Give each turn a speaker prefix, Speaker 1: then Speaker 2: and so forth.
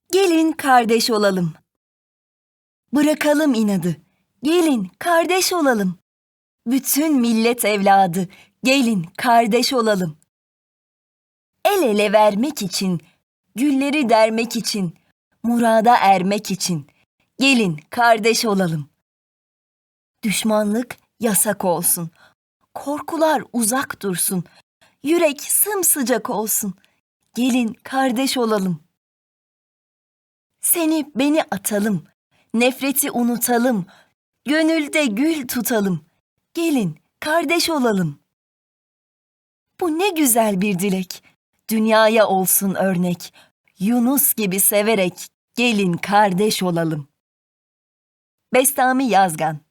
Speaker 1: Gelin kardeş olalım. Bırakalım inadı. Gelin kardeş olalım. Bütün millet evladı, gelin kardeş olalım. El ele vermek için, gülleri dermek için, murada ermek için, gelin kardeş olalım. Düşmanlık yasak olsun, korkular uzak dursun, yürek sımsıcak olsun, gelin kardeş olalım. Seni beni atalım, nefreti unutalım, gönülde gül tutalım, gelin kardeş olalım. Bu ne güzel bir dilek, dünyaya olsun örnek, Yunus gibi severek gelin kardeş olalım. Bestami Yazgan.